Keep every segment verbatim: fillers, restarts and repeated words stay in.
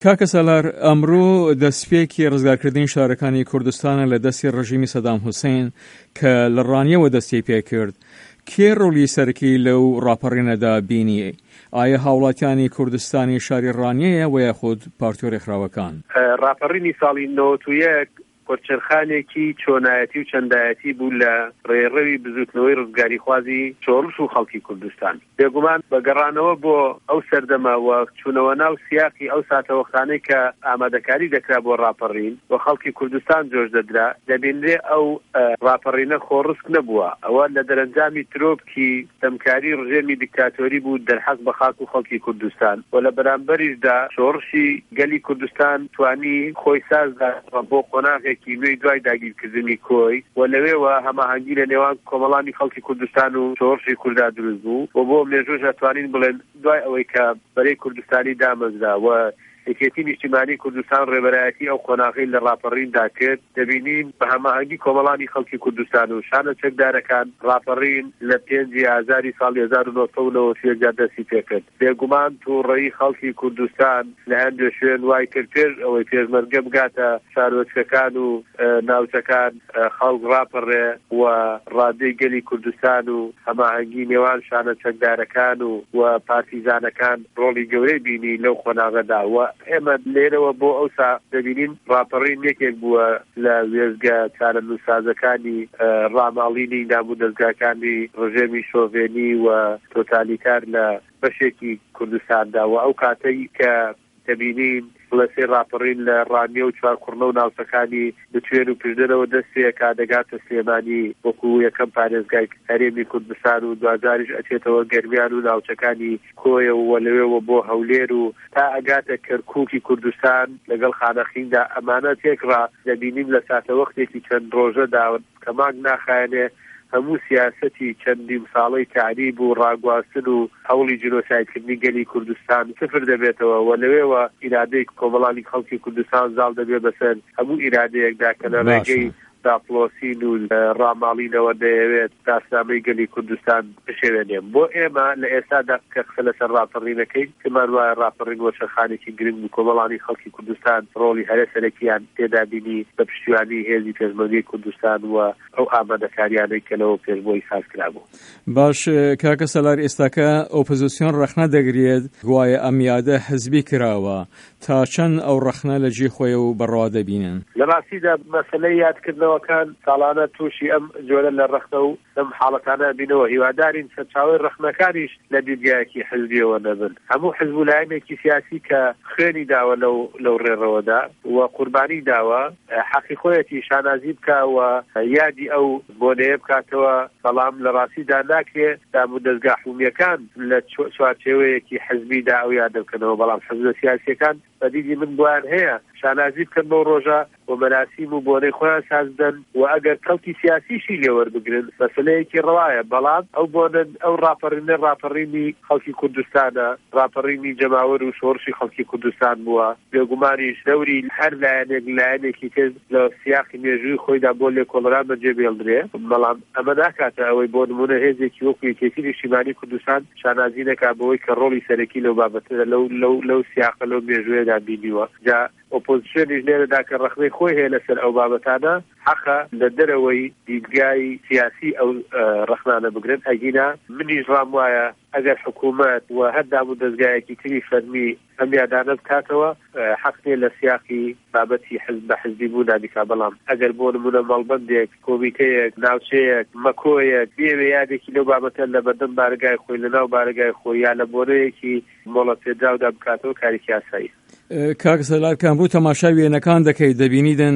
کاکە سالار، ئەمڕۆ دەستپێکی ڕزگارکردنی شارەکانی کوردستانە لە دەستی ڕژیمی سەدام حوسێن کە لە ڕانیەوە دەستی پێکرد. کێ ڕۆلی سەرەکی لەو ڕاپەڕینەدا بینی؟ ئایا هاوڵاتیانی کوردستانی شاری ڕانیەیە و یاخود پارتیۆ ڕێکخراوەکان؟ ڕاپەڕینی ساڵی نۆت و یەک پۆرچەرخانێکی چۆنایەتی و چەندایەتی بوو لە ڕێڕەوی بزوتنەوەی ڕزگاری خوازی چۆڕش و خەڵکی کوردستان. بێگومان بەگەڕانەوە بۆ ئەو سەردەما و چوونەوە ناو سیاقی ئەو ساتەوەخانەی کە ئامادەکاری دەکرا بۆ ڕاپەڕین و خەڵکی کوردستان جۆش دەدرا، دەبینرێ ئەو ڕاپەڕینە خۆڕسک نەبووە. ئەوە لە دەرەنجامی ترۆپکی دەمکاری ڕژێمی دیکتاتۆری بوو دەرحەق بە خاک و خەڵکی کوردستان و لە بەرامبەریشدا شۆڕشی گەلی کوردستان توانی خۆی سازدا بۆ قۆناغێک نوێی دوای داگیرکردنی کۆی و لەوێوە هەماهەنگی لە نێوان کۆمەڵانی خەڵکی کوردستان و شۆڕشی کووردا دروست بوو و بۆ مێژوش ئەتوانین بڵێن دوای ئەوەی کە بەرەی کوردستانی دامەزرا و یەکێتی نیشتیمانی کوردستان ڕێبەرایەتی ئەو قۆناغی لە ڕاپەڕیندا کرد، دەبینین بە هەماهەنگی کۆمەڵانی خەڵکی کوردستان و شانە چەکدارەکان ڕاپەڕین لە پێنجی ئازاری ساڵی هەزار و نۆ سەد و نەوەسیەکدا دەستی پێکرد. بێگومان تووڕەیی خەڵکی کوردستان لە هەندێک شوێن وای کرد پێش ئەوەی پێشمەرگە بگاتە شارۆچکەکان و ناوچەکان خەڵک ڕاپەڕێ و ڕادەی گەلی کوردستان و هەماهەنگی نێوان شانە چەکدارەکان و و پارتیزانەکان ڕۆڵی گەورەی بینی لەو قۆناغەدا و ئێمە لێرەوە بۆ ئەوسا دەبینین ڕاپەڕین یەکێک بووە لە وێزگە چارەنووسازەکانی ڕاماڵینی نابوو دەستگاکانی ڕژێمی شۆڤێنی و تۆتالیتار لە بەشێکی کوردستاندا و ئەو کاتەی کە دەبینین لەسێ ڕاپەڕین لە ڕانیە و چوارکوڕنە و ناوچەکانی بتوێن و پشدەرەوە دەستێکا دەگاتە سلێمانی وەکو یەکەم پارێزگای هەرێمی کوردستان و دوازاریش ئەچێتەوە گەرمیان و ناوچەکانی کۆیە و لەوێەوە بۆ هەولێر و تا ئەگاتە کەرکووکی کوردستان لەگەڵ خانەخیندا ئەمانە تێکڕا دەبینیم لە ساتەوەختێکی چەند ڕۆژەدا کە مانگ ناخایەنێ هەموو سیاسەتی چەندین ساڵەی تعریب و ڕاگواستن و هەوڵی جنۆسایدکردنی گەلی کوردستان سفر دەبێتەوە و لەوێوە ئیرادەی کۆمەڵانی خەڵکی کوردستان زاڵ دەبێت بەسەر هەموو ئیرادەیەکدا کە لە ڕێگەی داپلۆسین و ڕاماڵینەوە دەیەوێت داسنامەی گەلی کوردستان بشێوێنێم. بۆ ئێمە لە ئێستادا کە قسە لەسەر ڕاپەڕینەکەی تمان وایە ڕاپەڕین وەشەخانێکی گرنگ و کۆمەڵانی خەڵکی کوردستان ڕۆڵی هەرە سەرەکیان تێدا بینی بە پشتیوانی هێزی پێشمەرگەی کوردستان و ئەو ئامادەکاریانەی کە لەوە پێش بۆی سازکرا بوو. باش کاکە سەلار، ئێستاکە ئۆپۆزیسیۆن ڕەخنە دەگرێت گوایە ئەم یادە حزبی کراوە، تا چەند ئەو ڕەخنە لە جێ خۆی و بەڕەوا دەبینن؟ لە ڕاستیدا مەسەلەی یادکردنەوەکان ساڵانە تووشی ئەم جۆرە لە ڕەخنە و ئەم حاڵەتانە بینەوە. هیوادارین سەرچاوەی ڕەخنەکانیش لە دیدگایەکی حزبیەوە نەبن. هەموو حزب و لایەنێکی سیاسی کە خوێنی داوە لەو لەو ڕێڕەوەدا و قوربانی داوە حەقی خۆیەتی شانازی بکە و یادی ئەو بۆنەیە بکاتەوە، بەڵام لە ڕاستیدا ناکرێت دام و دەستگا حکوومیەکان لە چوارچێوەیەکی حزبیدا ئەو یادە بکەنەوە، بەڵام حزب سیاسیەکان بەدیدی من بۆیان هەیە شانازی بکەن بەو ڕۆژە و مەراسیم و بۆنەی خۆیان سازدەن و ئەگەر کەڵکی سیاسیشی لێوەربگرن مەسەلەیەکی ڕەوایە، بەڵام ئەو بۆنە ئەو ڕاپەڕینە ڕاپەڕینی خەڵکی کوردستانە، ڕاپەڕینی جەماوەر و شۆڕشی خەڵکی کوردستان بووە. بێگومانیش دەوری هەر لایەنێک لایەنێکی تر لە سیاقی مێژووی خۆیدا بۆ لێکۆڵەران بەجێبێڵدرێ، بەڵام ئەمە ناکاتە ئەوەی بۆ نمونە هێزێکی وەکو یەکێتی نیشتیمانی کوردستان شانازی نەکات بەوەی کە ڕۆڵی سەرەکی لەو بابەتە لەو لەو لەو سیاقە لەو مێژوویەدا بینیوە. جا ئۆپۆزیسیۆنیش لێرەدا کە ڕەخنەی خۆی هەیە لەسەر ئەو بابەتانە حەقە لە دەرەوەی دیدگای سیاسی ئەو ڕەخنانە بگرن. ئەگینا منیش ڕام وایە ئەگەر حکوومەت و هەردا بوو دەستگایەکی تری فەرمی ئەم یادانە بکاتەوە حەقێ لە سیاقی بابەتی حزب بە حزبی بوو نابیکا، بەڵام ئەگەر بۆ نمونە مەڵبەندێک کۆمیتەیەک ناوچەیەک مەکۆیەک بێوێ یادێکی لەو بابەتە لە بەردەم بارگای خۆی لەناو بارگای خۆی یا لە بۆنەیەکی مۆڵەت پێدراودا بکاتەوە کارێکی ئاسایی. کاک سەلار، کامبوو تەماشای وێنەکان دەکەیت، دەبینیدن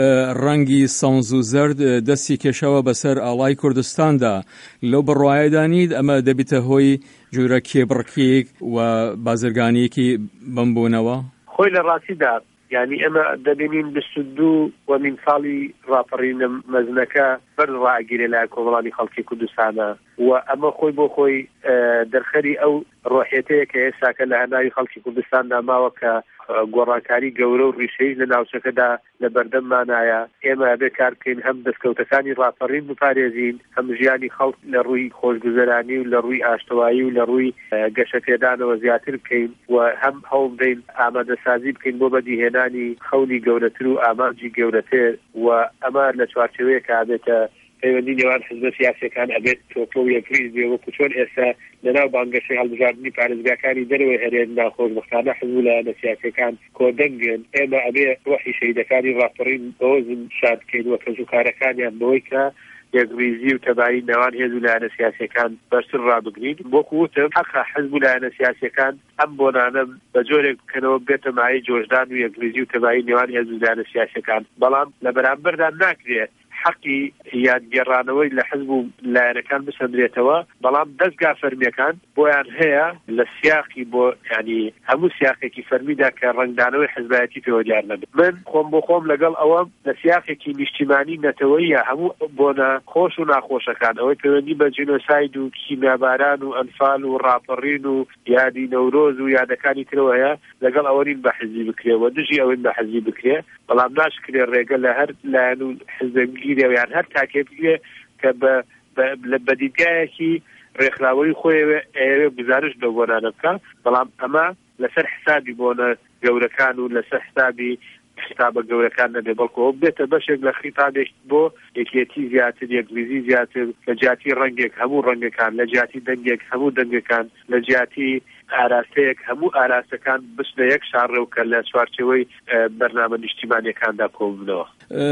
ڕەنگی سەوز و زەرد دەستی کێشەوە بەسەر ئاڵای کوردستاندا. لەو بڕواایەدانید ئەمە دەبیتە هۆی جوورە کێبڕکێک و بازرگانیەکی بمبوونەوە؟ خۆی لە ڕاستیدا یعنی ئەمە دەبینین بیست و دوو وەمین ساڵی ڕاپەڕینە مەزنەکە بەرز ڕائگیرێ لای کۆمەڵانی خەڵکی کوردستانە و ئەمە خۆی بۆ خۆی دەرخەری ئەو ڕۆحێتەیە کە ئێستا کە لە هەناوی خەڵکی کوردستاندا ماوە کە گۆڕانکاری گەورە و ڕیشەی لە ناوچەکەدا لە بەردەممانایە ئێمە بێ کار بکەین هەم دەستکەوتەکانی ڕاپەڕین بپارێزین هەم ژیانی خەڵک لە ڕووی خۆشگوزەرانی و لە ڕووی ئاشتەوایی و لە ڕووی گەشەپێدانەوە زیاتر بکەین و هەم هەوڵ بدەین ئامادەسازی بکەین بۆ بەدیهێنانی خەونی گەورەتر و ئامانجی گەورەتر و ئەمە لە چوارچێوەیەکە ئابێتە پەیوەندی نێوان حزبە سیاسیەکان ئەبێت تۆپۆ و یەکریز بێ وەکو چۆن ئێستا لەناو بانگەشەی هەڵبژاردننی پارێزگاکانی دەرەوەی هەرێن ناخۆشبەختانە حزب لایەنە سیاسیەکان کۆدەنگن ئێمە ئەبێ ڕۆحی شەیدەکانی ڕاپەڕین بەوەزن شاد بکەین وە کەژوکارەکانیان بەوەی کە یەکریزی و تەبایی نێوان هێز و لایەنە سیاسیەکان بەرسر ڕابگرین وەکو وتم حەقا حزب و لایەنە سیاسیەکان ئەم بۆنانە بە جۆرێک بکەنەوە بێتە مایەی جۆشدان و یەکریزی و تەبایی نێوان هێز و لایەنە سیاسیەکان بەڵام لە بەرامبەردا ناکرێت حقی یادگەڕانەوەی لە حزب و لایەنەکان بسەندرێتەوە بەڵام دەستگا فەرمیەکان بۆیان هەیە لە سیاقی بۆ ینی هەموو سیاقێکی فەرمیدا کە ڕنگدانەوەی حزبایەتی پێوە دیار نەبێت من خۆم بۆ خۆم لەگەڵ ئەوە لە سیاقێکی نیشتیمانی نەتەوەیە هەموو بۆنە خۆش و ناخۆشەکان ئەوەی پەیوەندی بە جینۆساید و کیمیاباران و ئەنفال و ڕاپەڕین و یادی نەورۆز و یادەکانی ترەوە هەیە لەگەڵ ئەوەین بە حزبی بکرێەوە دژی ئەوەین بە حزبی بکرێ بەڵام ناشکرێ ڕێگە لە هەر لایەن و حزبی یان هەر تاکێبێ کە بە بەدیدگایەکی ڕێکخراوەی خۆی ئێوێ گزارش لە بۆنانە بکە بەڵام ئەمە لەسەر حسابی بۆنە گەورەکان و لەسەر حسابی حسابە گەورەکان نەبێ بەڵکەوە بێتە بەشێک لە خیتابێک بۆ یەکێتی زیاتر یەکریزی زیاتر لە جیاتی ڕەنگێک هەموو ڕەنگەکان لە جیاتی دەنگێک هەموو دەنگەکان لە جیاتی ئاراستەیەک هەموو ئاراستەکان بستە یەک شارڕێوکە لە چوارچێوەی بەرنامە نیشتیمانیەکاندا کۆبوونەوە.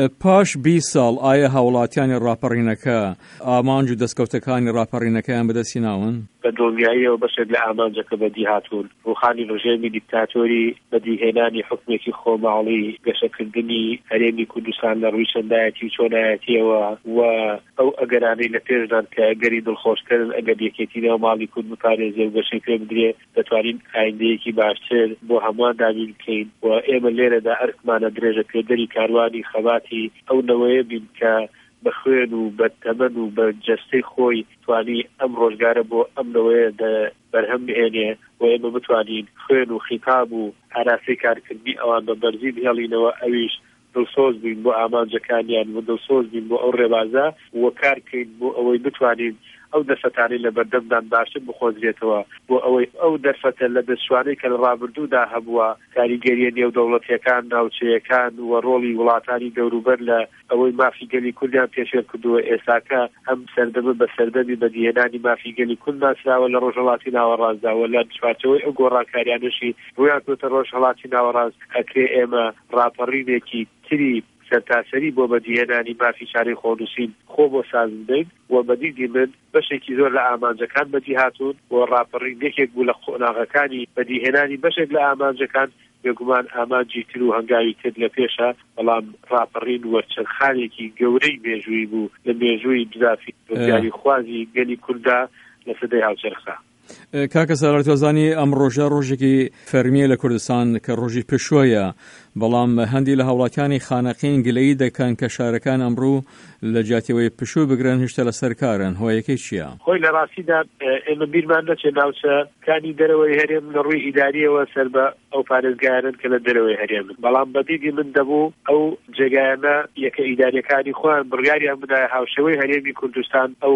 پاش بیست ساڵ ئایا هاوڵاتیانی ڕاپەڕینەکە ئامانج و دەستکەوتەکانی ڕاپەڕینەکەیان بەدەستی ناون؟ بە دڵنیاییەوە بەشێک لە ئامانجەکە بەدی هاتوون ڕوخانی ڕژێمی دیکتاتۆری بەدیهێنانی حکومێکی خۆماڵی گەشەکردنی هەرێمی کوردستان لە ڕووی چەندایەتی و چۆنایەتیەوە و ئەو ئەگەرانەی لە پێشدان کە ئەگەری دڵخۆشکردن ئەگەر یەکێتی نێو ماڵی کورد بپارێزێ و گەشەی پێ بدرێ دەتوانین ئایندەیەکی باشتر بۆ هەمووان دابین بکەین و ئێمە لێرەدا ئەرکمانە درێژە پێدەری کاروانی خەباتی ئەو نەوەیە بین کە بە خوێن و بە تەمەن و بە جەستەی خۆی توانی ئەم ڕۆژگارە بۆ ئەم نەوەیە بەرهەم بهێنێ و ئێمە بتوانین خوێن و خیتاب و هەراسی کارکردنی ئەوان بە بەرزی بهێڵینەوە ئەویش دڵسۆز بین بۆ ئامانجەکانیان و دڵسۆز بین بۆ ئەو ڕێبازە و کارکەین بۆ ئەوەی بتوانین ئەو دەرفەتانی لە بەردەمدان باشتر بخۆزرێتەوە بۆ ئەوەی ئەو دەرفەتە لە دەستوانەی کە لە ڕابردوودا هەبووە کاریگەریە نێو دەوڵەتیەکان ناوچەیەکان و ڕۆڵی وڵاتانی دەوروبەر لە ئەوەی مافیگەلی کوردیان پێشێر کردووە ئێساکە ئەم سەردەمە بە سەردەمی بەدیهێنانی مافیگەلی کورد ناسراوە لە ڕۆژهەڵاتی ناوەڕاستداوە لە چوارچەوەی ئەو گۆڕانکاریانەشی ڕوویان کردوتە ڕۆژهەڵاتی ناوەڕاست ئەکرێ ئێمە ڕاپەڕینێکی تری سەرتاسەری بۆ بەدیهێنانی مافی شاری خۆنووسین خۆ بۆ ساز بدەین و بەدیدی من بەشێکی زۆر لە ئامانجەکان بەدی هاتوون و ڕاپەڕین یەکێک بوو لە قۆناغەکانی بەدیهێنانی بەشێک لە ئامانجەکان بێگومان ئامانجی تر و هەنگاوی تر لە پێشە بەڵام ڕاپەڕین وەرچەرخانێکی گەورەی مێژووی بوو لە مێژووی بزافی دیاری خوازی گەلی کووردا لە سەدەی هاوچەرخە. کاکە سالار تۆزانی ئەم ڕۆژە ڕۆژێکی فەرمیە لە کوردستان کە ڕۆژی پێشوەیە بەڵام هەندی لە هاوڵاتیانی خانەقین گلەیی دەکەن کە شارەکان ئەمڕوو لە جیاتیەوەی پشوو بگرن هێشتا لەسەر کارن هۆیەکەی چییە؟ خۆی لە ڕاستیدا ئێمە بیرمان نەچێت ناوچەکانی دەرەوەی هەرێم لە ڕووی ئیداریەوە سەر بە ئەو پارێزگایانن کە لە دەرەوەی هەرێمن بەڵام بەدیدی من دەبوو ئەو جێگایانە یەکە ئیداریەکانی خۆیان بڕیاریان بدایە هاوشێوەی هەرێمی کوردستان ئەو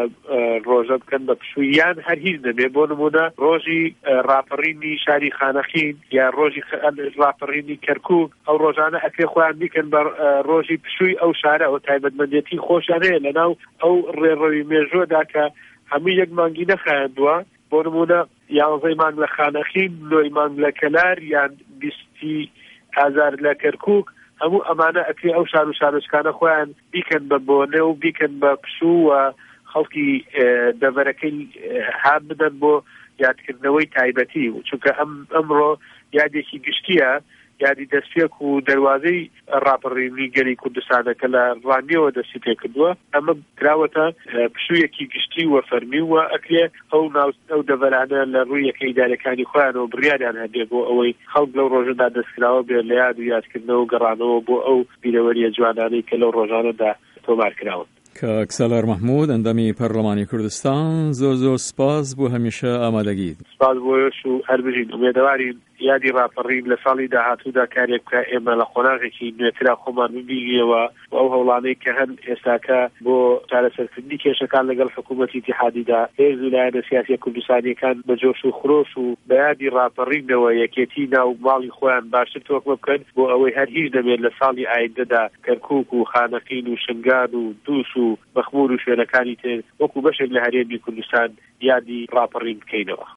ڕۆژە بکەن بە پشوویان هەر هیچ نەبێ بۆ نمونە ڕۆژی ڕاپەڕینی شاری خانەخین یا ڕۆژی ڕاپەڕینی کەرکووک ئەو ڕۆژانە ئەکرێ خۆیان بیکەن بە ڕۆژی پشووی ئەو شارە ئەو تایبەتمەندێتی خۆشیان هەیە لەناو ئەو ڕێڕەوی مێژووەدا کە هەموو یەک مانگی نەخایەندووە بۆ نمونە یانزەی مانگ لە خانەخین نۆی مانگ لە کەلار یان بیستی ئازار لە کەرکووک هەموو ئەمانە ئەکرێ ئەو شار و شارۆچکانە خۆیان بیکەن بە بۆنێ و بیکەن بە پشوو و خەڵکی دەڤەرەکەی هات بدەن بۆ یادکردنەوەی تایبەتی و چونکە ئەم ئەمڕۆ یادێکی گشتیە یادی دەستپێک و دەواازەی ڕاپەڕینی گەلی کوردستانە کە لە ڕانیەوە دەستی پێ کردووە ئەمە کراوەتە پشوویەکی گشتی و فەرمی و ئەکرێ ئەو ئەو دەڤەرانە لە ڕووی یەکە ئیدارەکانی خۆیانەوە بڕیاریان هەبێ بۆ ئەوەی خەڵک لەو ڕۆژەدا دەستکراوە بێ لە یاد و یادکردنەوە و گەڕانەوە بۆ ئەو بیرەوەریە جوانانەی کە لەو ڕۆژانەدا تۆمار کراون. کاک سالار محمود ئەندامی پەرلەمانی کوردستان زۆر زۆر سپاس بۆ هەمیشە ئامادەگیت. سپاس بۆیش و هەر بژین ئومێدەوارین یادی ڕاپەڕین لە ساڵی داهاتوودا کارێک بکە ئێمە لە قۆناغێکی نوێترا خۆمان ببینیەوە و ئەو هەوڵانەی کە هەن ئێستاکە بۆ چارەسەرکردنی کێشەکان لەگەڵ حکوومەتی اتحادیدا هێز و لایەنە سیاسی کوردستانیەکان بە جۆش و خرۆش و بە یادی ڕاپەڕینەوە یەکێتی ناو ماڵی خۆیان باشتر تۆکمە بکەن بۆ ئەوەی هەر هیچ دەبێت لە ساڵی ئایندەدا کەرکووک و خانەقین و شنگان و دووس و بەخمور و شوێنەکانی تر وەکو بەشێک لە هەرێمی کوردستان یادی ڕاپەڕین بکەینەوە.